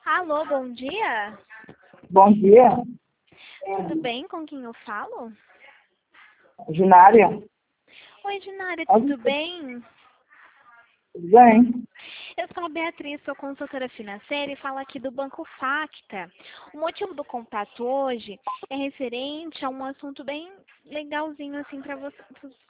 Alô, bom dia. Bom dia, Tudo bem? Com quem eu falo? Ginária. Oi, Dinária, Tudo tudo bem? bem? Eu sou a Beatriz, sou consultora financeira e falo aqui do Banco Facta. O motivo do contato hoje é referente a um assunto bem legalzinho assim para